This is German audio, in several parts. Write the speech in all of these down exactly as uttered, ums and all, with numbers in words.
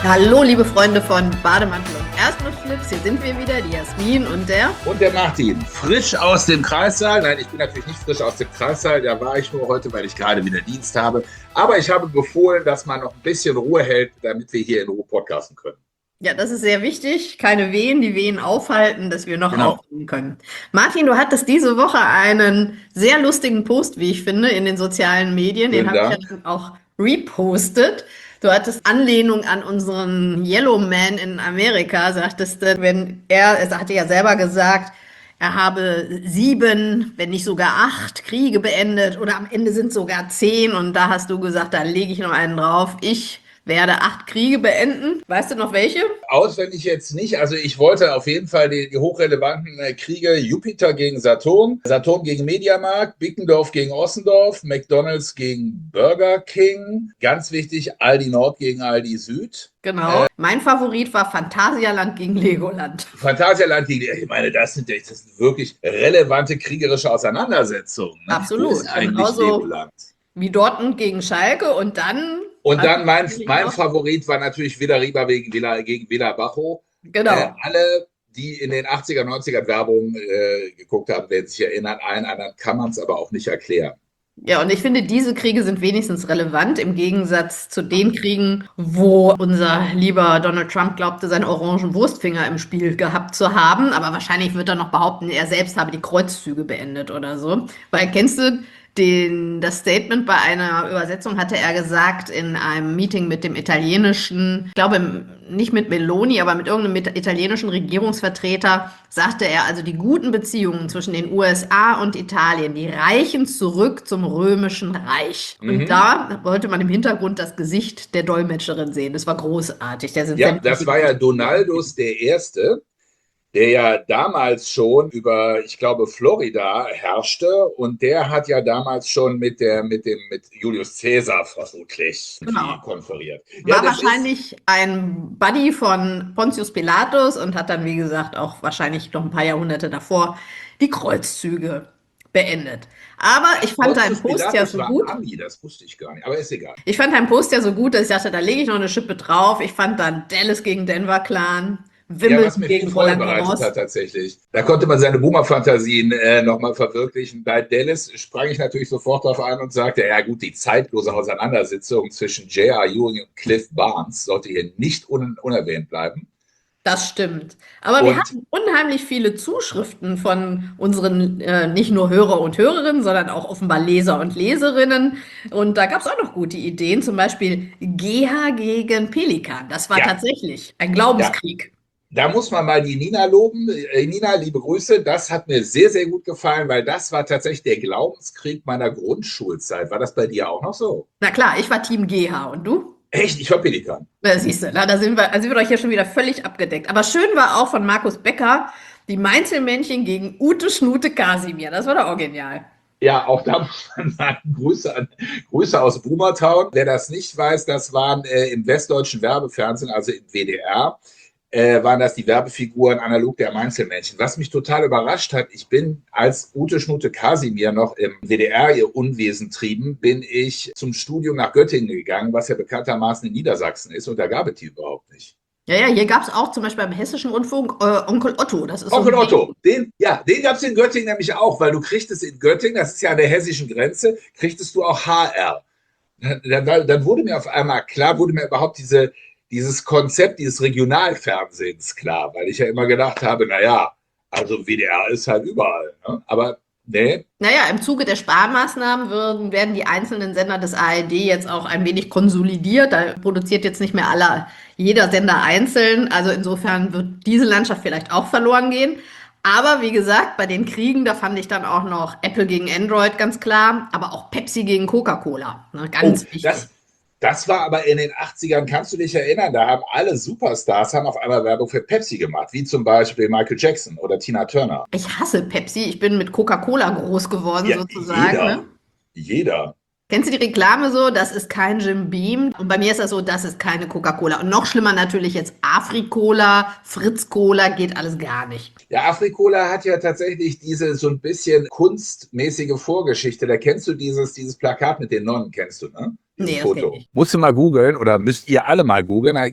Hallo, liebe Freunde von Bademantel und Erdnussflips, hier sind wir wieder, die Jasmin und der... Und der Martin, frisch aus dem Kreissaal. Nein, ich bin natürlich nicht frisch aus dem Kreissaal, da war ich nur heute, weil ich gerade wieder Dienst habe. Aber ich habe befohlen, dass man noch ein bisschen Ruhe hält, damit wir hier in Ruhe podcasten können. Ja, das ist sehr wichtig. Keine Wehen, die Wehen aufhalten, dass wir noch Genau. aufnehmen können. Martin, du hattest diese Woche einen sehr lustigen Post, wie ich finde, in den sozialen Medien. Den Vielen habe ich ja Dank. dann auch repostet. Du hattest Anlehnung an unseren Yellow Man in Amerika, sagtest du, wenn er, er hatte ja selber gesagt, er habe sieben, wenn nicht sogar acht Kriege beendet oder am Ende sind sogar zehn und da hast du gesagt, da lege ich noch einen drauf. Ich werde acht Kriege beenden. Weißt du noch welche? Auswendig jetzt nicht. Also ich wollte auf jeden Fall die, die hochrelevanten äh, Kriege: Jupiter gegen Saturn, Saturn gegen Mediamarkt, Bickendorf gegen Ossendorf, McDonald's gegen Burger King. Ganz wichtig, Aldi Nord gegen Aldi Süd. Genau. Äh, mein Favorit war Phantasialand gegen Legoland. Phantasialand gegen, ich meine, das sind, das sind wirklich relevante kriegerische Auseinandersetzungen. Ne? Absolut. Wo ist eigentlich Genauso Legoland? Wie Dortmund gegen Schalke und dann... Und dann mein, mein Favorit war natürlich Villa Riba gegen Villa, gegen Villa Bajo. Genau. Äh, alle, die in den achtziger, neunziger Werbung äh, geguckt haben, werden sich erinnern. Allen anderen kann man es aber auch nicht erklären. Ja, und ich finde, diese Kriege sind wenigstens relevant im Gegensatz zu den Kriegen, wo unser lieber Donald Trump glaubte, seinen orangen Wurstfinger im Spiel gehabt zu haben. Aber wahrscheinlich wird er noch behaupten, er selbst habe die Kreuzzüge beendet oder so. Weil kennst du den, das Statement bei einer Übersetzung, hatte er gesagt in einem Meeting mit dem italienischen, ich glaube nicht mit Meloni, aber mit irgendeinem italienischen Regierungsvertreter, sagte er, also die guten Beziehungen zwischen den U S A und Italien, die reichen zurück zum Römischen Reich. Mhm. Und da wollte man im Hintergrund das Gesicht der Dolmetscherin sehen. Das war großartig. Der sind ja, das war ja Donaldus der Erste, der ja damals schon über, ich glaube, Florida herrschte, und der hat ja damals schon mit der mit dem mit Julius Caesar vermutlich genau. konferiert. War ja, wahrscheinlich ein Buddy von Pontius Pilatus und hat dann, wie gesagt, auch wahrscheinlich noch ein paar Jahrhunderte davor die Kreuzzüge beendet. Aber ich fand deinen Post ja so gut. Ami, das wusste ich gar nicht, aber ist egal. Ich fand deinen Post ja so gut, dass ich dachte, da lege ich noch eine Schippe drauf. Ich fand dann Dallas gegen Denver Clan. Wimbledon ja, was mir gegen viel Freude bereitet hat tatsächlich. Da konnte man seine Boomer-Fantasien äh, nochmal verwirklichen. Bei Dallas sprang ich natürlich sofort darauf an und sagte, ja gut, die zeitlose Auseinandersetzung zwischen J R. Ewing und Cliff Barnes sollte hier nicht un unerwähnt bleiben. Das stimmt. Aber und wir hatten unheimlich viele Zuschriften von unseren äh, nicht nur Hörer und Hörerinnen, sondern auch offenbar Leser und Leserinnen. Und da gab es auch noch gute Ideen, zum Beispiel G H gegen Pelikan. Das war ja tatsächlich ein Glaubenskrieg. Ja. Da muss man mal die Nina loben. Nina, liebe Grüße. Das hat mir sehr, sehr gut gefallen, weil das war tatsächlich der Glaubenskrieg meiner Grundschulzeit. War das bei dir auch noch so? Na klar, ich war Team G H und du? Echt? Ich war Pelikan. Da siehst du, na, da sind wir, da sind wir doch hier schon wieder völlig abgedeckt. Aber schön war auch von Markus Becker die Mainzelmännchen gegen Ute Schnute Kasimir. Das war doch auch genial. Ja, auch da muss man sagen, Grüße, an, Grüße aus Boomertown. Wer das nicht weiß, das waren äh, im westdeutschen Werbefernsehen, also im W D R, Äh, waren das die Werbefiguren analog der Mainzelmännchen. Was mich total überrascht hat, ich bin, als Ute Schnute Kasimir noch im W D R ihr Unwesen trieben, bin ich zum Studium nach Göttingen gegangen, was ja bekanntermaßen in Niedersachsen ist, und da gab es die überhaupt nicht. Ja, ja, hier gab es auch zum Beispiel beim Hessischen Rundfunk äh, Onkel Otto. Das ist Onkel so Otto, den, ja, den gab es in Göttingen nämlich auch, weil du kriegtest in Göttingen, das ist ja an der hessischen Grenze, kriegtest du auch H R. Dann, dann, dann wurde mir auf einmal klar, wurde mir überhaupt diese dieses Konzept dieses Regionalfernsehens klar, weil ich ja immer gedacht habe, naja, also W D R ist halt überall, ne? Aber nee. Naja, im Zuge der Sparmaßnahmen werden, werden die einzelnen Sender des A R D jetzt auch ein wenig konsolidiert. Da produziert jetzt nicht mehr aller, jeder Sender einzeln. Also insofern wird diese Landschaft vielleicht auch verloren gehen. Aber wie gesagt, bei den Kriegen, da fand ich dann auch noch Apple gegen Android ganz klar, aber auch Pepsi gegen Coca-Cola. Ne? Ganz oh, wichtig. Das Das war aber in den achtzigern, kannst du dich erinnern, da haben alle Superstars haben auf einmal Werbung für Pepsi gemacht, wie zum Beispiel Michael Jackson oder Tina Turner. Ich hasse Pepsi, ich bin mit Coca-Cola groß geworden, ja, sozusagen. Jeder, ne? jeder. Kennst du die Reklame so, das ist kein Jim Beam? Und bei mir ist das so, das ist keine Coca-Cola. Und noch schlimmer natürlich jetzt Afri-Cola, Fritz-Cola, geht alles gar nicht. Ja, Afri-Cola hat ja tatsächlich diese so ein bisschen kunstmäßige Vorgeschichte. Da kennst du dieses, dieses Plakat mit den Nonnen, kennst du, ne? Nee, das kenn ich nicht. Musst du mal googeln oder müsst ihr alle mal googeln. Ja,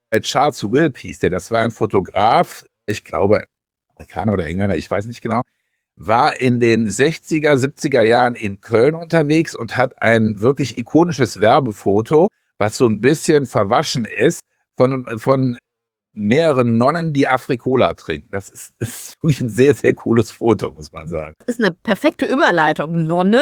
Charles Wilp hieß der, das war ein Fotograf, ich glaube, Amerikaner oder Engländer, ich weiß nicht genau, war in den sechziger, siebziger Jahren in Köln unterwegs und hat ein wirklich ikonisches Werbefoto, was so ein bisschen verwaschen ist, von, von mehreren Nonnen, die Afrikola trinken. Das ist, ist wirklich ein sehr, sehr cooles Foto, muss man sagen. Das ist eine perfekte Überleitung. Nonnen?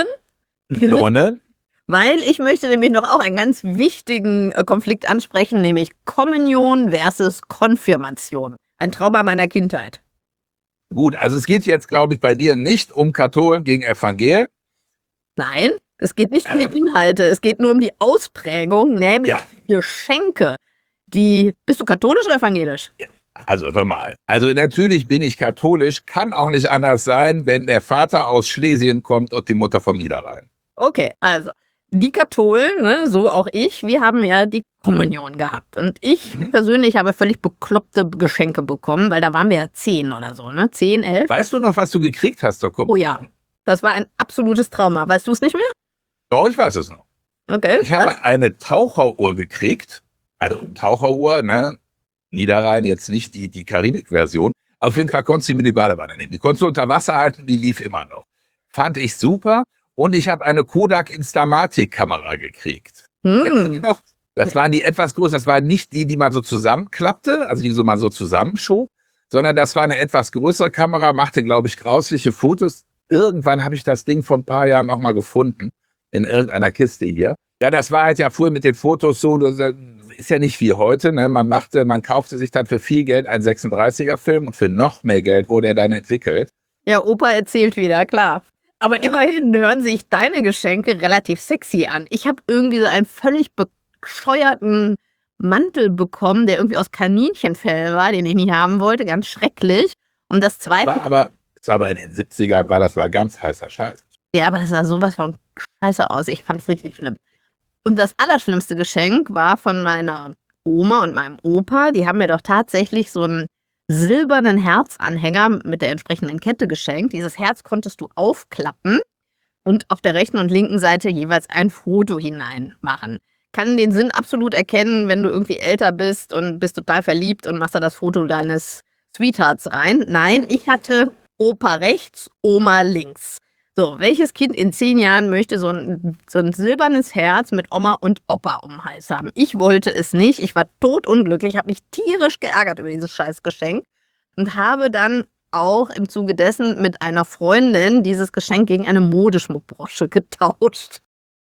Nonnen? Weil ich möchte nämlich noch auch einen ganz wichtigen äh, Konflikt ansprechen, nämlich Kommunion versus Konfirmation. Ein Trauma meiner Kindheit. Gut, also es geht jetzt, glaube ich, bei dir nicht um Katholen gegen Evangelien. Nein, es geht nicht um die Inhalte, es geht nur um die Ausprägung, nämlich Ja. Geschenke. Die, bist du katholisch oder evangelisch? Also hör mal, also natürlich bin ich katholisch, kann auch nicht anders sein, wenn der Vater aus Schlesien kommt und die Mutter vom Niederrhein. Okay, also die Katholen, ne, so auch ich, wir haben ja die Kommunion gehabt. Und ich Mhm. persönlich habe völlig bekloppte Geschenke bekommen, weil da waren wir ja zehn oder so, ne? Zehn, elf. Weißt du noch, was du gekriegt hast, Doc? Oh ja, das war ein absolutes Trauma. Weißt du es nicht mehr? Doch, ich weiß es noch. Okay. Ich habe eine Taucheruhr gekriegt, also eine Taucheruhr, ne? Niederrhein, jetzt nicht die, die Karibik-Version. Auf jeden Fall konntest du die mit die Badewanne nehmen. Die konntest du unter Wasser halten, die lief immer noch. Fand ich super. Und ich habe eine Kodak Instamatic-Kamera gekriegt. Hm. Das waren die etwas größer, das waren nicht die, die man so zusammenklappte, also die so man so zusammenschob, sondern das war eine etwas größere Kamera, machte, glaube ich, grausliche Fotos. Irgendwann habe ich das Ding vor ein paar Jahren nochmal gefunden, in irgendeiner Kiste hier. Ja, das war halt ja früher mit den Fotos so, das ist ja nicht wie heute, ne? Man machte, man kaufte sich dann für viel Geld einen sechsunddreißiger Film und für noch mehr Geld wurde er dann entwickelt. Ja, Opa erzählt wieder, klar. Aber immerhin hören sich deine Geschenke relativ sexy an. Ich habe irgendwie so einen völlig bescheuerten Mantel bekommen, der irgendwie aus Kaninchenfell war, den ich nicht haben wollte, ganz schrecklich. Und das zweite, War aber, es war aber in den siebzigern, war das war ganz heißer Scheiß. ja, aber das sah sowas von scheiße aus. Ich fand es richtig schlimm. Und das allerschlimmste Geschenk war von meiner Oma und meinem Opa. Die haben mir doch tatsächlich so einen silbernen Herzanhänger mit der entsprechenden Kette geschenkt. Dieses Herz konntest du aufklappen und auf der rechten und linken Seite jeweils ein Foto hineinmachen. Kann den Sinn absolut erkennen, wenn du irgendwie älter bist und bist total verliebt und machst da das Foto deines Sweethearts rein. Nein, ich hatte Opa rechts, Oma links. So, welches Kind in zehn Jahren möchte so ein, so ein silbernes Herz mit Oma und Opa um den Hals haben? Ich wollte es nicht. Ich war totunglücklich, habe mich tierisch geärgert über dieses Scheißgeschenk und habe dann auch im Zuge dessen mit einer Freundin dieses Geschenk gegen eine Modeschmuckbrosche getauscht.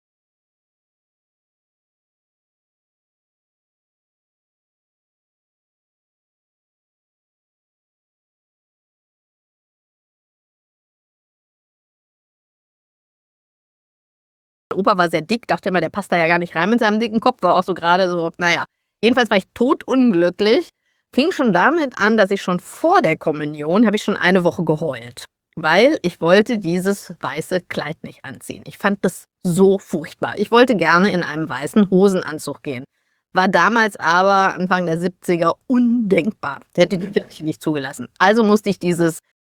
Opa war sehr dick, dachte immer, der passt da ja gar nicht rein mit seinem dicken Kopf, war auch so gerade so, naja. Jedenfalls war ich totunglücklich, fing schon damit an, dass ich schon vor der Kommunion, habe ich schon eine Woche geheult, weil ich wollte dieses weiße Kleid nicht anziehen. Ich fand das so furchtbar. Ich wollte gerne in einem weißen Hosenanzug gehen. War damals aber Anfang der siebziger undenkbar. Der hätte die Kirche nicht zugelassen. Also musste ich dieses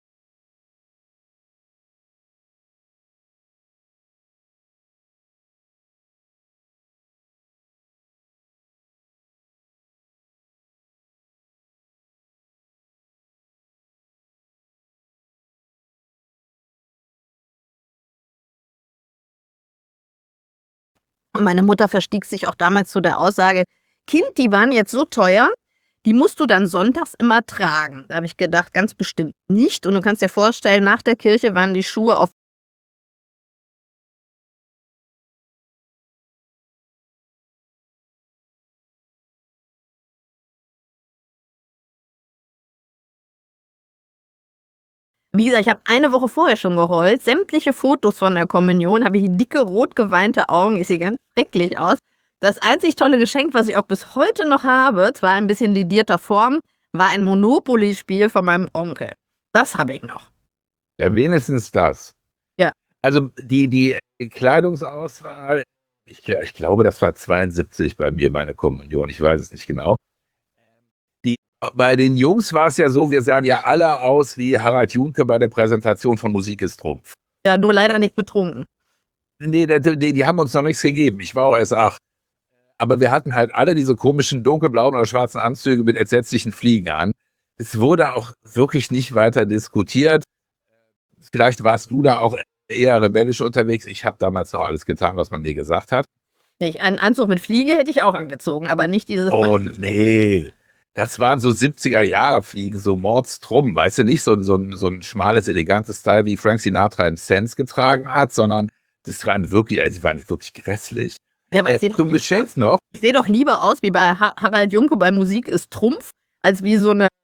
Und meine Mutter verstieg sich auch damals zu der Aussage, Kind, die waren jetzt so teuer, die musst du dann sonntags immer tragen. Da habe ich gedacht, ganz bestimmt nicht. Und du kannst dir vorstellen, nach der Kirche waren die Schuhe auf Wie gesagt, ich habe eine Woche vorher schon geheult. Sämtliche Fotos von der Kommunion habe ich dicke, rot geweinte Augen. Ich sehe ganz schrecklich aus. Das einzig tolle Geschenk, was ich auch bis heute noch habe, zwar ein bisschen lidierter Form, war ein Monopoly-Spiel von meinem Onkel. Das habe ich noch. Ja, wenigstens das. Ja. Also die, die Kleidungsauswahl, ich, ich glaube, das war zweiundsiebzig bei mir, meine Kommunion, ich weiß es nicht genau. Die, bei den Jungs war es ja so, wir sahen ja alle aus wie Harald Junke bei der Präsentation von Musik ist Trumpf. Ja, nur leider nicht betrunken. Nee, die, die, die haben uns noch nichts gegeben, ich war auch erst acht. Aber wir hatten halt alle diese komischen dunkelblauen oder schwarzen Anzüge mit entsetzlichen Fliegen an. Es wurde auch wirklich nicht weiter diskutiert. Vielleicht warst du da auch eher rebellisch unterwegs. Ich habe damals noch alles getan, was man mir gesagt hat. Nicht, einen Anzug mit Fliege hätte ich auch angezogen, aber nicht diese. Oh nee, das waren so siebziger-Jahre-Fliegen, so mordstrumm, weißt du, nicht so, so, ein, so ein schmales, elegantes Style, wie Frank Sinatra in Sense getragen hat, sondern das waren wirklich, also die waren wirklich grässlich. Ja, aber Äh, ich sehe zum Geschenk noch. Ich sehe doch lieber aus wie bei Ha- Harald Junke bei Musik ist Trumpf, als wie so eine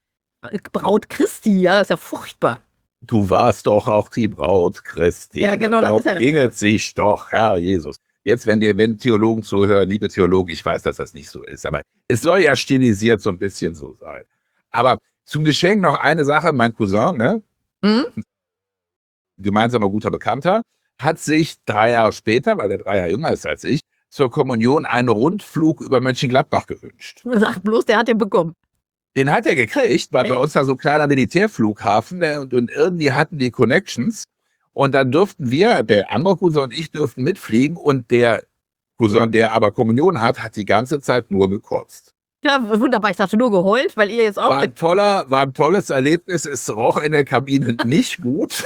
Braut Christi, ja, ist ja furchtbar. Du warst doch auch die Braut Christi. Ja, genau, das Darum ist ja- ging es sich doch, Herr Jesus. Jetzt, wenn dir, wenn Theologen zuhören, liebe Theologen, ich weiß, dass das nicht so ist, aber es soll ja stilisiert so ein bisschen so sein. Aber zum Geschenk noch eine Sache, mein Cousin, ne, Hm? gemeinsamer guter Bekannter, hat sich drei Jahre später, weil er drei Jahre jünger ist als ich, zur Kommunion einen Rundflug über Mönchengladbach gewünscht. Sag bloß, der hat den bekommen. Den hat er gekriegt, weil bei uns da so ein kleiner Militärflughafen ne, und, und irgendwie hatten die Connections. Und dann durften wir, der andere Cousin und ich, durften mitfliegen und der Cousin, der aber Kommunion hat, hat die ganze Zeit nur gekotzt. Ja, wunderbar. Ich dachte nur geheult, weil ihr jetzt auch. War ein, toller, war ein tolles Erlebnis. Es roch in der Kabine nicht gut.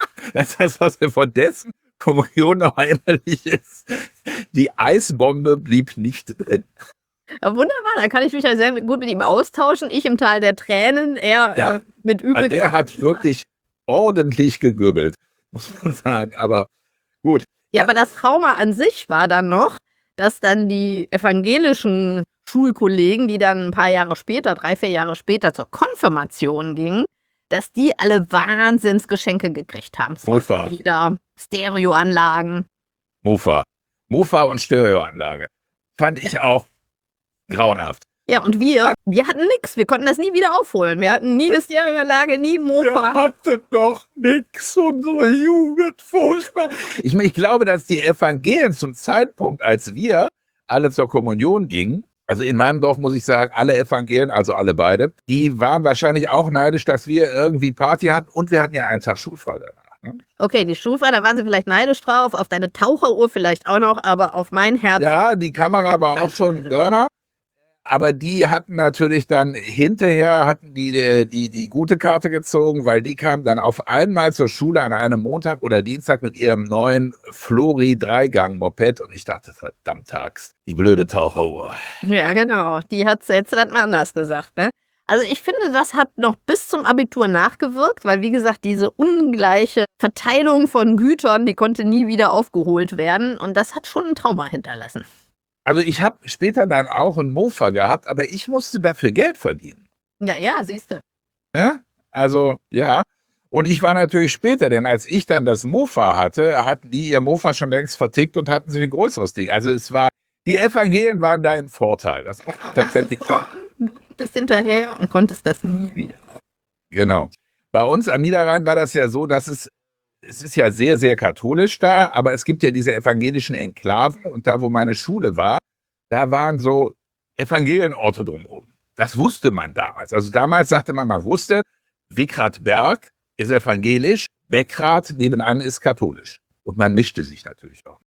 Das heißt, was mir von dessen Kommunion noch erinnerlich ist, die Eisbombe blieb nicht drin. Ja, wunderbar, da kann ich mich ja sehr gut mit ihm austauschen. Ich im Tal der Tränen, er Ja. äh, mit Also übel. der hat wirklich ordentlich gegübbelt, muss man sagen. Aber gut. Ja, aber das Trauma an sich war dann noch, dass dann die evangelischen Schulkollegen, die dann ein paar Jahre später, drei, vier Jahre später zur Konfirmation gingen, dass die alle Wahnsinnsgeschenke gekriegt haben. Mofa. Wieder Stereoanlagen. Mofa. Mofa und Stereoanlage. Fand ich auch grauenhaft. Ja, und wir, wir hatten nichts. Wir konnten das nie wieder aufholen. Wir hatten nie eine Stereoanlage, nie Mofa. hatte doch nix, unsere Jugend, furchtbar. Ich meine, ich glaube, dass die Evangelien zum Zeitpunkt, als wir alle zur Kommunion gingen, also in meinem Dorf muss ich sagen, alle Evangelien, also alle beide, die waren wahrscheinlich auch neidisch, dass wir irgendwie Party hatten und wir hatten ja einen Tag schulfrei danach. Ne? Okay, die Schulfahrt, da waren sie vielleicht neidisch drauf, auf deine Taucheruhr vielleicht auch noch, aber auf mein Herz. Ja, die Kamera war auch schon Burner. Aber die hatten natürlich dann hinterher hatten die, die die die gute Karte gezogen, weil die kamen dann auf einmal zur Schule an einem Montag oder Dienstag mit ihrem neuen Flori Dreigang-Moped und ich dachte, verdammt Tags, die blöde Taucheruhr. Ja, genau. Die hat jetzt dann mal anders gesagt, ne? Also ich finde, das hat noch bis zum Abitur nachgewirkt, weil wie gesagt, diese ungleiche Verteilung von Gütern, die konnte nie wieder aufgeholt werden und das hat schon ein Trauma hinterlassen. Also ich habe später dann auch einen Mofa gehabt, aber ich musste dafür Geld verdienen. Ja, ja, siehst du. Ja? Also, ja. Und ich war natürlich später, denn als ich dann das Mofa hatte, hatten die ihr Mofa schon längst vertickt und hatten sich ein größeres Ding. Also es war, die Evangelien waren da im Vorteil. Das war tatsächlich Du bist hinterher und konntest das nie wieder. Genau. Bei uns am Niederrhein war das ja so, dass es, es ist ja sehr, sehr katholisch da, aber es gibt ja diese evangelischen Enklaven und da, wo meine Schule war, da waren so Evangelienorte drumherum. Das wusste man damals. Also damals sagte man, man wusste, Wickradberg ist evangelisch, Beckrad nebenan ist katholisch. Und man mischte sich natürlich auch.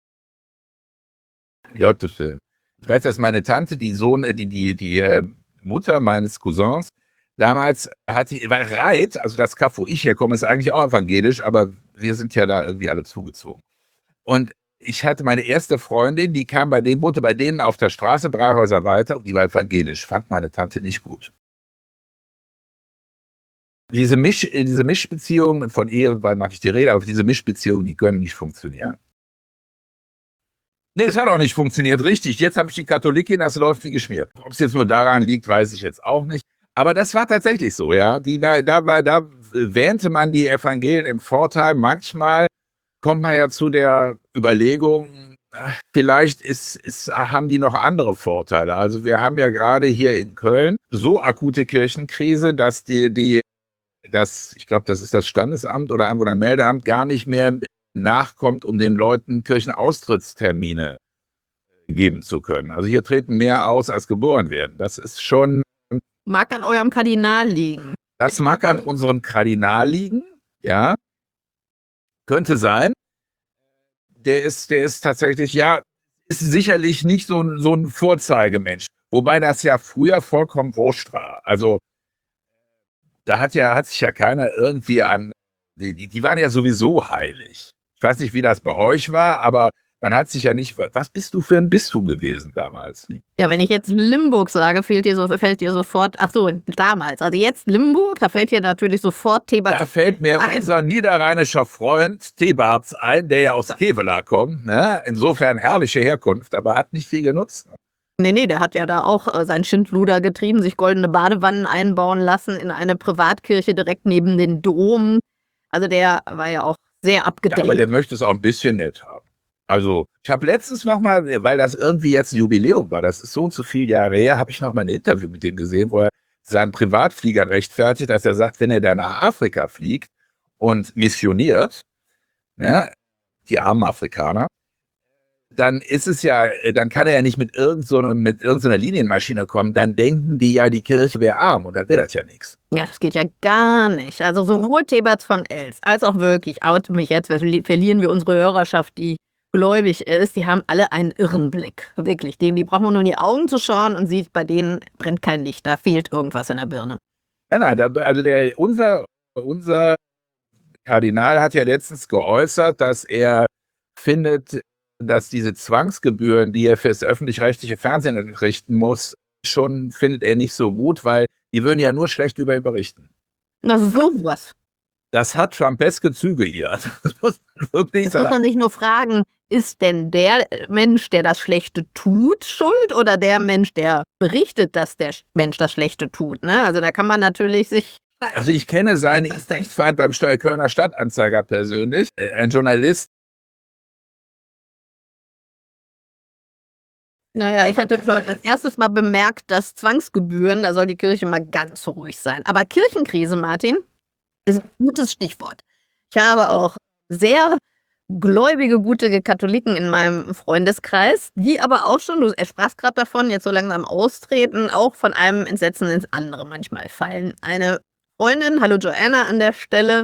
Gottes Willen. Ich weiß, dass meine Tante, die Sohn, die, die, die äh, Mutter meines Cousins, damals hatte, war Reit, also das Kaff, wo ich herkomme, ist eigentlich auch evangelisch, aber wir sind ja da irgendwie alle zugezogen. Und ich hatte meine erste Freundin, die kam bei denen, wohnte bei denen auf der Straße, drei Häuser weiter, und die war evangelisch. Fand meine Tante nicht gut. Diese, Misch, diese Mischbeziehungen, von Ehe, weil mache ich die Rede, aber diese Mischbeziehungen, die können nicht funktionieren. Nee, es hat auch nicht funktioniert, richtig. Jetzt habe ich die Katholikin, das läuft wie geschmiert. Ob es jetzt nur daran liegt, weiß ich jetzt auch nicht. Aber das war tatsächlich so, ja. Die, da, da, war, da wähnte man die Evangelien im Vorteil. Manchmal kommt man ja zu der Überlegung, vielleicht ist, ist, haben die noch andere Vorteile. Also wir haben ja gerade hier in Köln so akute Kirchenkrise, dass die, die das, ich glaube, das ist das Standesamt oder Einwohnermeldeamt, gar nicht mehr nachkommt, um den Leuten Kirchenaustrittstermine geben zu können. Also hier treten mehr aus, als geboren werden. Das ist schon... Mag an eurem Kardinal liegen. Das mag an unserem Kardinal liegen, ja. Könnte sein. Der ist, der ist tatsächlich, ja, ist sicherlich nicht so ein, so ein Vorzeigemensch. Wobei das ja früher vollkommen wurscht war. Also da hat ja, hat sich ja keiner irgendwie an, die, die waren ja sowieso heilig. Ich weiß nicht, wie das bei euch war, aber man hat sich ja nicht, was bist du für ein Bistum gewesen damals? Ja, wenn ich jetzt Limburg sage, fällt dir, so, fällt dir sofort, ach so, damals, also jetzt Limburg, da fällt dir natürlich sofort Thebats. Da fällt mir ein. Unser niederrheinischer Freund Thebats ein, der ja aus Kevela kommt, ne? Insofern herrliche Herkunft, aber hat nicht viel genutzt. Nee, nee, der hat ja da auch äh, sein Schindluder getrieben, sich goldene Badewannen einbauen lassen in eine Privatkirche direkt neben den Dom. Also der war ja auch sehr abgedeckt. Ja, aber der möchte es auch ein bisschen nett haben. Also, ich habe letztens noch mal, weil das irgendwie jetzt ein Jubiläum war, das ist so und so viele Jahre her, habe ich noch mal ein Interview mit dem gesehen, wo er seinen Privatflieger rechtfertigt, dass er sagt, wenn er dann nach Afrika fliegt und missioniert, ja, die armen Afrikaner, dann ist es ja, dann kann er ja nicht mit irgend so einer, mit irgendeiner Linienmaschine kommen, dann denken die ja, die Kirche wäre arm und dann wäre das ja nichts. Ja, das geht ja gar nicht. Also sowohl Thebats von Els als auch wirklich, oute mich jetzt, verlieren wir unsere Hörerschaft, die gläubig ist, die haben alle einen irren Blick. Wirklich. Denen, die brauchen nur in die Augen zu schauen und sieht, bei denen brennt kein Licht, da fehlt irgendwas in der Birne. Ja, nein, da, also der, unser, unser Kardinal hat ja letztens geäußert, dass er findet, dass diese Zwangsgebühren, die er fürs öffentlich-rechtliche Fernsehen entrichten muss, schon findet er nicht so gut, weil die würden ja nur schlecht über ihn berichten. Na, sowas. Das hat trumpeske Züge hier. Das muss man wirklich Jetzt sagen. muss man sich nur fragen, ist denn der Mensch, der das Schlechte tut, schuld oder der Mensch, der berichtet, dass der Mensch das Schlechte tut? Ne? Also da kann man natürlich sich... Also ich kenne seinen Rechtsfeind beim Kölner Stadtanzeiger persönlich, ein Journalist. Naja, ich hatte das erstes Mal bemerkt, dass Zwangsgebühren, da soll die Kirche mal ganz ruhig sein. Aber Kirchenkrise, Martin, ist ein gutes Stichwort. Ich habe auch sehr gläubige, gute Katholiken in meinem Freundeskreis, die aber auch schon, du sprachst gerade davon, jetzt so langsam austreten, auch von einem Entsetzen ins andere manchmal fallen. Eine Freundin, hallo Joanna an der Stelle,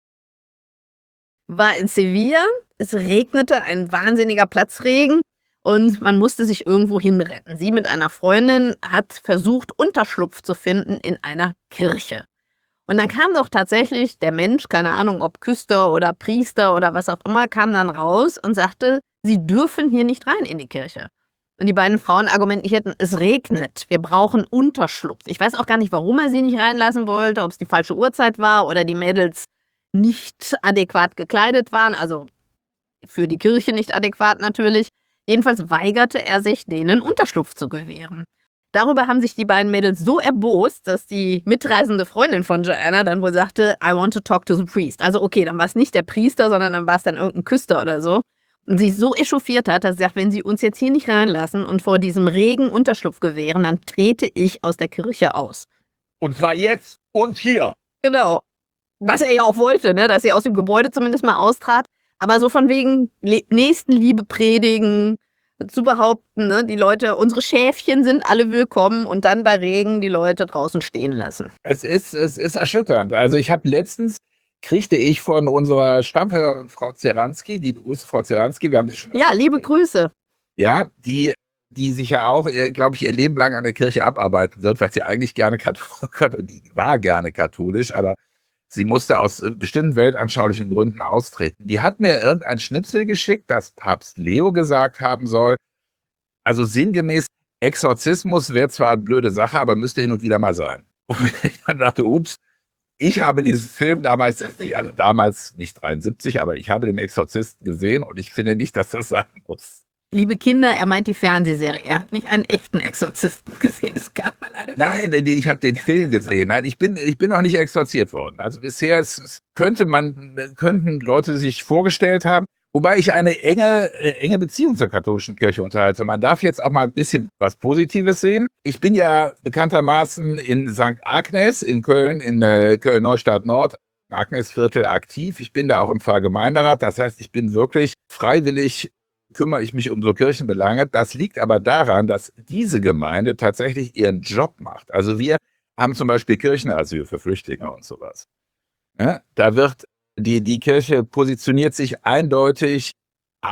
war in Sevilla, es regnete, ein wahnsinniger Platzregen und man musste sich irgendwo hinretten. Sie mit einer Freundin hat versucht, Unterschlupf zu finden in einer Kirche. Und dann kam doch tatsächlich der Mensch, keine Ahnung, ob Küster oder Priester oder was auch immer, kam dann raus und sagte, sie dürfen hier nicht rein in die Kirche. Und die beiden Frauen argumentierten, es regnet, wir brauchen Unterschlupf. Ich weiß auch gar nicht, warum er sie nicht reinlassen wollte, ob es die falsche Uhrzeit war oder die Mädels nicht adäquat gekleidet waren, also für die Kirche nicht adäquat natürlich. Jedenfalls weigerte er sich, denen Unterschlupf zu gewähren. Darüber haben sich die beiden Mädels so erbost, dass die mitreisende Freundin von Joanna dann wohl sagte, I want to talk to the priest. Also okay, dann war es nicht der Priester, sondern dann war es dann irgendein Küster oder so. Und sie so echauffiert hat, dass sie sagt, wenn sie uns jetzt hier nicht reinlassen und vor diesem Regen Unterschlupf gewähren, dann trete ich aus der Kirche aus. Und zwar jetzt und hier. Genau. Was er ja auch wollte, ne? Dass sie aus dem Gebäude zumindest mal austrat. Aber so von wegen Le- Nächstenliebe predigen, zu behaupten, ne, die Leute, unsere Schäfchen sind alle willkommen und dann bei Regen die Leute draußen stehen lassen. Es ist, es ist erschütternd. Also ich habe letztens, kriegte ich von unserer Stammhörerin Frau Zeranski, die Grüße Frau Zeranski, wir haben schon, Ja, liebe Grüße. ja, die, die sich ja auch, glaube ich, ihr Leben lang an der Kirche abarbeiten wird, weil sie eigentlich gerne katholisch, war gerne katholisch, aber sie musste aus bestimmten weltanschaulichen Gründen austreten. Die hat mir irgendein Schnipsel geschickt, das Papst Leo gesagt haben soll. Also sinngemäß, Exorzismus wäre zwar eine blöde Sache, aber müsste hin und wieder mal sein. Und ich dann dachte, ups, ich habe diesen Film damals, also damals nicht dreiundsiebzig, aber ich habe den Exorzisten gesehen und ich finde nicht, dass das sein muss. Liebe Kinder, er meint die Fernsehserie. Er hat nicht einen echten Exorzisten gesehen. Es gab mal eine. Nein, ich habe den Film gesehen. Nein, ich bin, ich bin noch nicht exorziert worden. Also bisher es könnte man, könnten Leute sich vorgestellt haben, wobei ich eine enge, enge Beziehung zur katholischen Kirche unterhalte. Man darf jetzt auch mal ein bisschen was Positives sehen. Ich bin ja bekanntermaßen in Sankt Agnes in Köln, in äh, Köln-Neustadt Nord, Agnesviertel aktiv. Ich bin da auch im Pfarrgemeinderat. Das heißt, ich bin wirklich freiwillig, kümmere ich mich um so Kirchenbelange. Das liegt aber daran, dass diese Gemeinde tatsächlich ihren Job macht. Also wir haben zum Beispiel Kirchenasyl für Flüchtlinge und sowas. Ja, da wird die, die Kirche positioniert sich eindeutig A,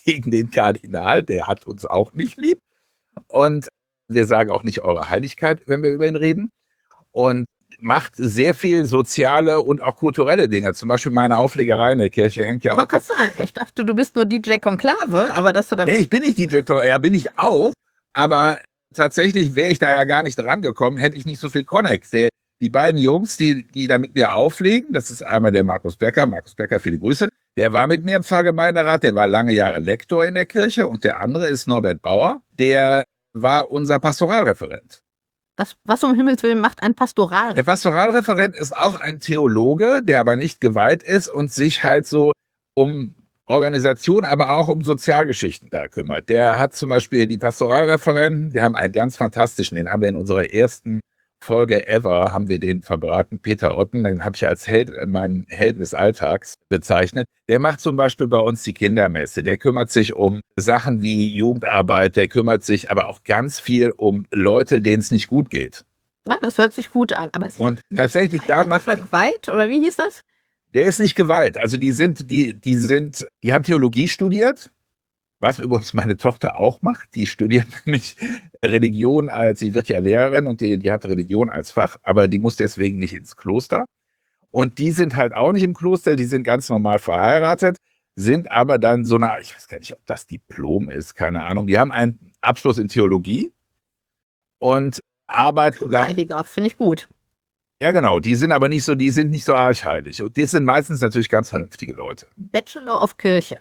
gegen den Kardinal, der hat uns auch nicht lieb. Und wir sagen auch nicht eure Heiligkeit, wenn wir über ihn reden. Und macht sehr viel soziale und auch kulturelle Dinge. Zum Beispiel meine Auflegerei in der Kirche hängt ja auch. Ich dachte, du bist nur D J Konklave, aber dass du da. Nee, ich bin nicht D J Konklave, ja, bin ich auch. Aber tatsächlich wäre ich da ja gar nicht rangekommen, hätte ich nicht so viel Connex. Der, die beiden Jungs, die, die da mit mir auflegen, das ist einmal der Markus Becker. Markus Becker, viele Grüße. Der war mit mir im Pfarrgemeinderat, der war lange Jahre Lektor in der Kirche. Und der andere ist Norbert Bauer, der war unser Pastoralreferent. Was, was um Himmels Willen macht ein Pastoral? Der Pastoralreferent ist auch ein Theologe, der aber nicht geweiht ist und sich halt so um Organisation, aber auch um Sozialgeschichten da kümmert. Der hat zum Beispiel die Pastoralreferenten, die haben einen ganz fantastischen, den haben wir in unserer ersten Folge ever, haben wir den verbraten, Peter Otten, den habe ich als Held, meinen Helden des Alltags bezeichnet. Der macht zum Beispiel bei uns die Kindermesse, der kümmert sich um Sachen wie Jugendarbeit, der kümmert sich aber auch ganz viel um Leute, denen es nicht gut geht. Ja, das hört sich gut an. Aber und tatsächlich da macht er Gewalt, oder wie hieß das? Der ist nicht Gewalt. Also die sind, die, die sind, die haben Theologie studiert, was übrigens meine Tochter auch macht. Die studiert nämlich Religion als, sie wird ja Lehrerin und die, die hat Religion als Fach, aber die muss deswegen nicht ins Kloster. Und die sind halt auch nicht im Kloster, die sind ganz normal verheiratet, sind aber dann so eine, ich weiß gar nicht, ob das Diplom ist, keine Ahnung. Die haben einen Abschluss in Theologie und arbeiten da. Heiliger, finde ich gut. Ja, genau, die sind aber nicht so, die sind nicht so archheilig. Und die sind meistens natürlich ganz vernünftige Leute. Bachelor of Kirche.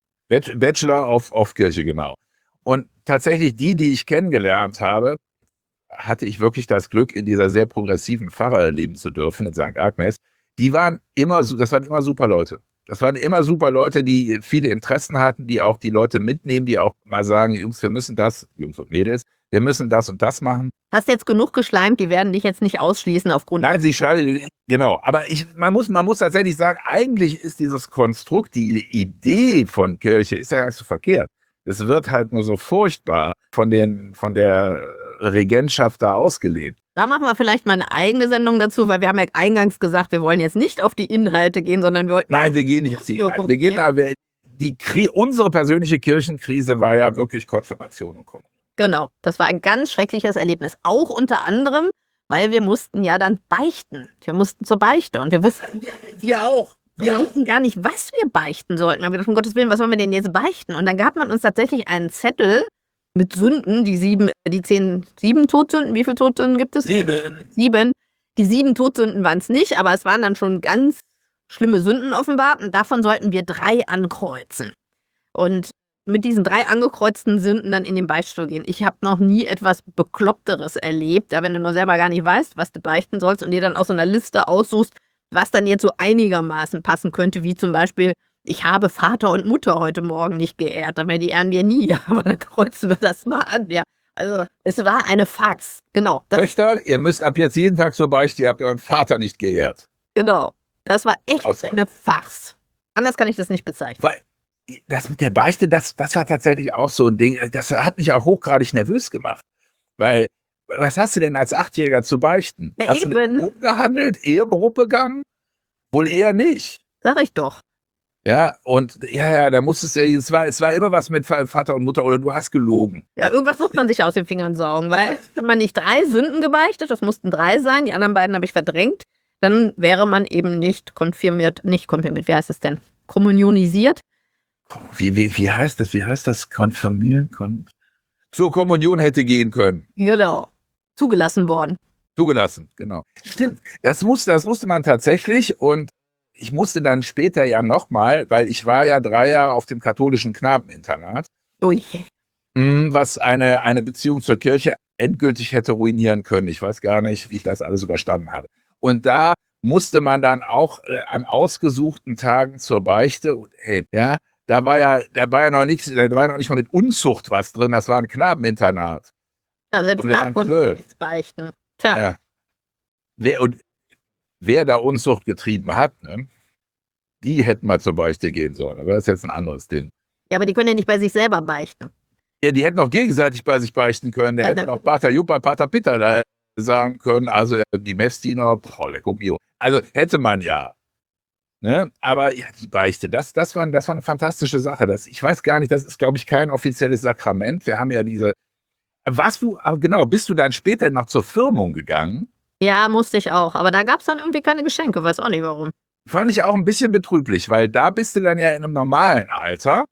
Bachelor of, of Kirche, genau. Und tatsächlich die, die ich kennengelernt habe, hatte ich wirklich das Glück, in dieser sehr progressiven Pfarrer leben zu dürfen, in Sankt Agnes. Die waren immer, das waren immer super Leute. Das waren immer super Leute, die viele Interessen hatten, die auch die Leute mitnehmen, die auch mal sagen, Jungs, wir müssen das, Jungs und Mädels, wir müssen das und das machen. Hast jetzt genug geschleimt, die werden dich jetzt nicht ausschließen aufgrund... Nein, sie schreiben, genau. Aber ich, man, muss, man muss tatsächlich sagen, eigentlich ist dieses Konstrukt, die Idee von Kirche ist ja gar nicht so verkehrt. Es wird halt nur so furchtbar von, den, von der Regentschaft da ausgelebt. Da machen wir vielleicht mal eine eigene Sendung dazu, weil wir haben ja eingangs gesagt, wir wollen jetzt nicht auf die Inhalte gehen, sondern wir wollten... Nein, wir gehen nicht auf die Inhalte. Wir gehen aber, die Kri- unsere persönliche Kirchenkrise war ja wirklich Konfirmation und Kommunion. Genau, das war ein ganz schreckliches Erlebnis. Auch unter anderem, weil wir mussten ja dann beichten. Wir mussten zur Beichte und wir wussten, wir auch. Wir wussten gar nicht, was wir beichten sollten. Wir haben gedacht, um Gottes Willen, was wollen wir denn jetzt beichten? Und dann gab man uns tatsächlich einen Zettel mit Sünden, die sieben, die zehn, sieben Todsünden. Wie viele Todsünden gibt es? Sieben. Sieben. Die sieben Todsünden waren es nicht, aber es waren dann schon ganz schlimme Sünden offenbar. Und davon sollten wir drei ankreuzen. Und mit diesen drei angekreuzten Sünden dann in den Beichtstuhl gehen. Ich habe noch nie etwas Bekloppteres erlebt, da wenn du nur selber gar nicht weißt, was du beichten sollst und dir dann aus so einer Liste aussuchst, was dann jetzt so einigermaßen passen könnte, wie zum Beispiel, ich habe Vater und Mutter heute Morgen nicht geehrt, aber die ehren wir nie, aber dann kreuzen wir das mal an. Ja. Also es war eine Farce, genau. Das, Töchter, ihr müsst ab jetzt jeden Tag so beichten, ihr habt euren Vater nicht geehrt. Genau, das war echt Aus- eine Farce. Anders kann ich das nicht bezeichnen. Weil das mit der Beichte, das, das war tatsächlich auch so ein Ding, das hat mich auch hochgradig nervös gemacht. Weil, was hast du denn als Achtjähriger zu beichten? Ja, hast du eben. umgehandelt, Ehebruch begangen? Wohl eher nicht. Sag ich doch. Ja, und ja, ja, da musstest du, es war, es war immer was mit Vater und Mutter oder du hast gelogen. Ja, irgendwas muss man sich aus den Fingern saugen, weil wenn man nicht drei Sünden gebeichtet, das mussten drei sein, die anderen beiden habe ich verdrängt, dann wäre man eben nicht konfirmiert, nicht konfirmiert, wie heißt es denn? Kommunionisiert. Wie, wie, wie heißt das? Wie heißt das? Konfirmieren? Kon Zur Kommunion hätte gehen können. Genau. Zugelassen worden. Zugelassen, genau. Stimmt. Das musste, das musste man tatsächlich und ich musste dann später ja nochmal, weil ich war ja drei Jahre auf dem katholischen Knabeninternat, Ui. was eine, eine Beziehung zur Kirche endgültig hätte ruinieren können. Ich weiß gar nicht, wie ich das alles überstanden hatte. Und da musste man dann auch äh, an ausgesuchten Tagen zur Beichte und hey, ja, da war ja, da war ja noch nichts, da war ja noch nicht mal mit Unzucht was drin, das war ein Knabeninternat. Ja, selbst Und wir waren da konnten zwölf. wir nichts beichten. Tja, Ja. Wer, und wer da Unzucht getrieben hat, ne, die hätten mal zur Beichte gehen sollen. Aber das ist jetzt ein anderes Ding. ja, aber die können ja nicht bei sich selber beichten. Ja, die hätten auch gegenseitig bei sich beichten können. Der Ja, hätte da- auch Pater Jupp bei Pater Peter da sagen können. Also die Messdiener, boah, lecco mio. Also hätte man ja. Ne? Aber ja, die Beichte, das, das, war, das war eine fantastische Sache. Das, ich weiß gar nicht, das ist, glaube ich, kein offizielles Sakrament. Wir haben ja diese. Warst du, ah, genau, bist du dann später noch zur Firmung gegangen? Ja, musste ich auch. Aber da gab es dann irgendwie keine Geschenke, weiß auch nicht warum. Fand ich auch ein bisschen betrüblich, weil da bist du dann ja in einem normalen Alter.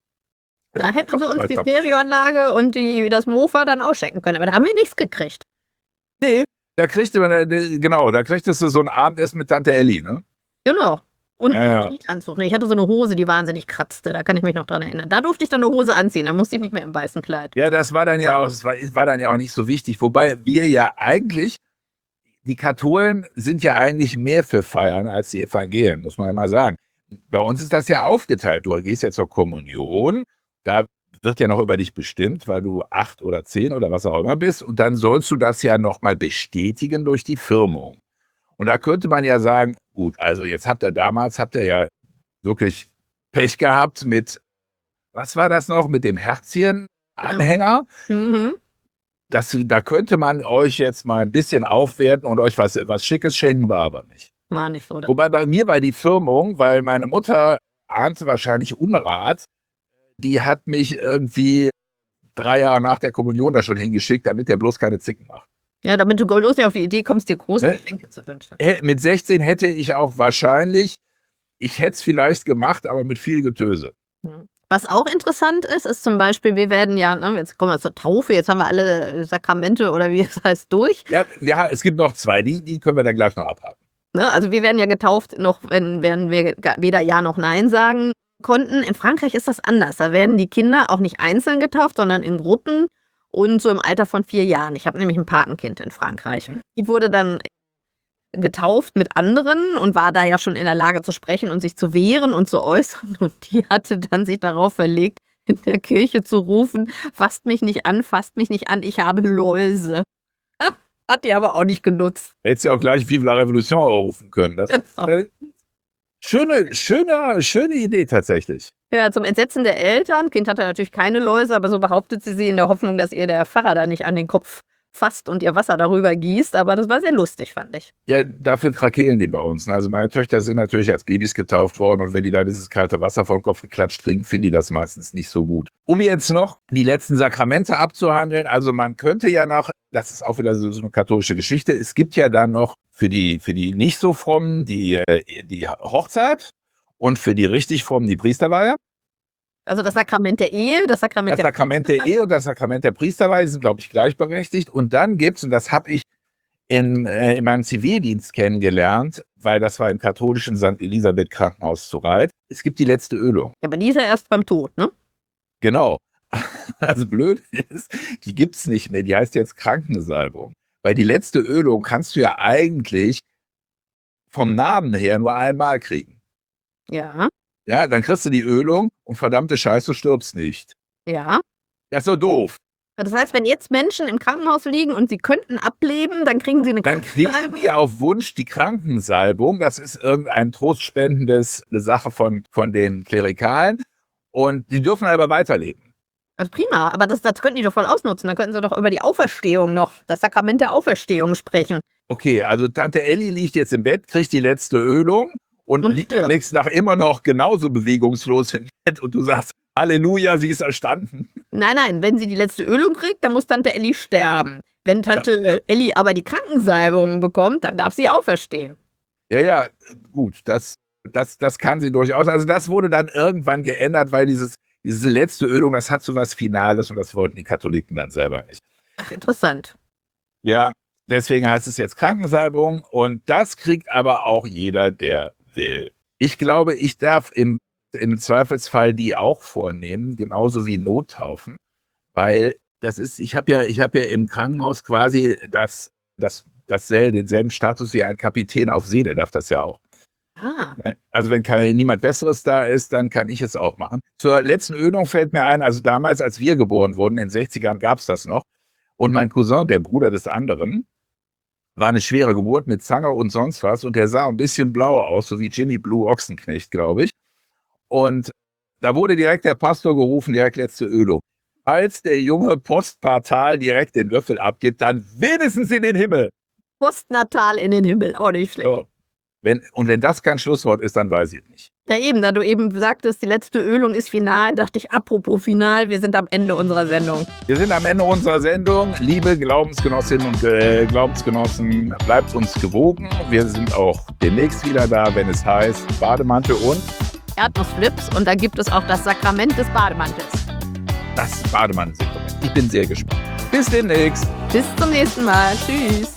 Da hätten sie uns die Stereoanlage und die, das Mofa dann ausschenken können. Aber da haben wir nichts gekriegt. Nee, da kriegte man, äh, genau, da kriegtest du so ein Abendessen mit Tante Elli, ne? Genau. Und Ja, ja. einen Anzug. Ich hatte so eine Hose, die wahnsinnig kratzte. Da kann ich mich noch dran erinnern. Da durfte ich dann eine Hose anziehen. Da musste ich nicht mehr im weißen Kleid. Ja, das war dann ja auch, das war, war dann ja auch nicht so wichtig. Wobei wir ja eigentlich, die Katholen sind ja eigentlich mehr für Feiern als die Evangelien, muss man ja mal sagen. Bei uns ist das ja aufgeteilt. Du gehst ja zur Kommunion, da wird ja noch über dich bestimmt, weil du acht oder zehn oder was auch immer bist. Und dann sollst du das ja nochmal bestätigen durch die Firmung. Und da könnte man ja sagen, gut, also jetzt habt ihr damals, habt ihr ja wirklich Pech gehabt mit, was war das noch, mit dem Herzchen-Anhänger? Mhm. Das, da könnte man euch jetzt mal ein bisschen aufwerten und euch was, was Schickes schenken, war aber nicht. War nicht so. Wobei bei mir war die Firmung, weil meine Mutter ahnte wahrscheinlich Unrat, die hat mich irgendwie drei Jahre nach der Kommunion da schon hingeschickt, damit der bloß keine Zicken macht. Ja, damit du bloß nicht auf die Idee kommst, dir große Ne? Geschenke zu wünschen. Äh, Mit sechzehn hätte ich auch wahrscheinlich, ich hätte es vielleicht gemacht, aber mit viel Getöse. Was auch interessant ist, ist zum Beispiel, wir werden ja, ne, jetzt kommen wir zur Taufe, jetzt haben wir alle Sakramente oder wie es heißt durch. Ja, ja, es gibt noch zwei, die, die können wir dann gleich noch abhaken. Ne? Also wir werden ja getauft, noch wenn, wenn wir ga- weder Ja noch Nein sagen konnten. In Frankreich ist das anders. Da werden die Kinder auch nicht einzeln getauft, sondern in Gruppen und so im Alter von vier Jahren. Ich habe nämlich ein Patenkind in Frankreich. Die wurde dann getauft mit anderen und war da ja schon in der Lage zu sprechen und sich zu wehren und zu äußern. Und die hatte dann sich darauf verlegt, in der Kirche zu rufen, fasst mich nicht an, fasst mich nicht an, ich habe Läuse. Hat die aber auch nicht genutzt. Hättest ja auch gleich Vive la Revolution rufen können. Das ist äh, schöne, schöne, schöne Idee tatsächlich. Ja, zum Entsetzen der Eltern. Kind hatte natürlich keine Läuse, aber so behauptet sie sie in der Hoffnung, dass ihr der Pfarrer da nicht an den Kopf fasst und ihr Wasser darüber gießt. Aber das war sehr lustig, fand ich. Ja, dafür krakeelen die bei uns. Also meine Töchter sind natürlich als Babys getauft worden und wenn die da dieses kalte Wasser vom Kopf geklatscht kriegen, finden die das meistens nicht so gut. Um jetzt noch die letzten Sakramente abzuhandeln, also man könnte ja noch, das ist auch wieder so eine katholische Geschichte, es gibt ja dann noch für die, für die nicht so frommen die, die Hochzeit und für die richtig frommen die Priesterweihe. Also das Sakrament der Ehe, das Sakrament Das der Sakrament der Ehe und das Sakrament der Priesterweihe sind, glaube ich, gleichberechtigt. Und dann gibt's, und das habe ich in, äh, in meinem Zivildienst kennengelernt, weil das war im katholischen Sankt Elisabeth Krankenhaus zu Reit. Es gibt die letzte Ölung. Aber die ist ja erst beim Tod, ne? Genau. Also blöd ist, die gibt's nicht mehr. Die heißt jetzt Krankensalbung. Weil die letzte Ölung kannst du ja eigentlich vom Namen her nur einmal kriegen. Ja, Ja, dann kriegst du die Ölung und verdammte Scheiße, du stirbst nicht. ja. Das ist so doof. Das heißt, wenn jetzt Menschen im Krankenhaus liegen und sie könnten ableben, dann kriegen sie eine Dann kriegen die auf Wunsch die Krankensalbung. Das ist irgendein trostspendendes eine Sache von, von den Klerikalen. Und die dürfen aber weiterleben. Also prima, aber das, das könnten die doch voll ausnutzen. Dann könnten sie doch über die Auferstehung noch, das Sakrament der Auferstehung sprechen. Okay, also Tante Elli liegt jetzt im Bett, kriegt die letzte Ölung und, Und liegt stirbt. am nächsten Tag immer noch genauso bewegungslos im Bett und du sagst, Halleluja, sie ist erstanden. Nein, nein, wenn sie die letzte Ölung kriegt, dann muss Tante Elli sterben. Wenn Tante Elli aber die Krankensalbung bekommt, dann darf sie auferstehen. Ja, ja, gut, das, das, das kann sie durchaus. Also das wurde dann irgendwann geändert, weil dieses, diese letzte Ölung, das hat so was Finales und das wollten die Katholiken dann selber nicht. Ach, interessant. Ja, deswegen heißt es jetzt Krankensalbung und das kriegt aber auch jeder, der will. Ich glaube, ich darf im, im Zweifelsfall die auch vornehmen, genauso wie Nottaufen, weil das ist, ich habe ja, ich habe ja im Krankenhaus quasi das, das, dasselbe, denselben Status wie ein Kapitän auf See, der darf das ja auch. Ah, Also wenn kein, niemand Besseres da ist, dann kann ich es auch machen. Zur letzten Ölung fällt mir ein, also damals, als wir geboren wurden, in den sechzigern gab es das noch. Und mein Cousin, der Bruder des anderen, war eine schwere Geburt mit Zange und sonst was. Und der sah ein bisschen blau aus, so wie Jimmy Blue Ochsenknecht, glaube ich. Und da wurde direkt der Pastor gerufen, direkt letzte Ölung. Als der Junge postpartal direkt den Löffel abgibt, dann wenigstens in den Himmel. postnatal in den Himmel, auch nicht schlecht. So. Wenn, und wenn das kein Schlusswort ist, dann weiß ich nicht. Ja eben, da du eben sagtest, die letzte Ölung ist final, dachte ich, apropos final, wir sind am Ende unserer Sendung. Wir sind am Ende unserer Sendung. Liebe Glaubensgenossinnen und äh, Glaubensgenossen, bleibt uns gewogen. Wir sind auch demnächst wieder da, wenn es heißt Bademantel und Erdnussflips und da gibt es auch das Sakrament des Bademantels. das Bademantel-Sakrament. Ich bin sehr gespannt. Bis demnächst. Bis zum nächsten Mal. Tschüss.